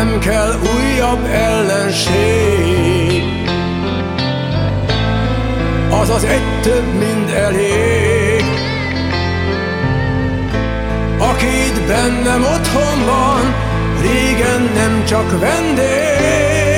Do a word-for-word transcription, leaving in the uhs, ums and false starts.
nem kell újabb ellenség. Az az egy több, mint elég. Aki itt bennem otthon van, régen nem csak vendég.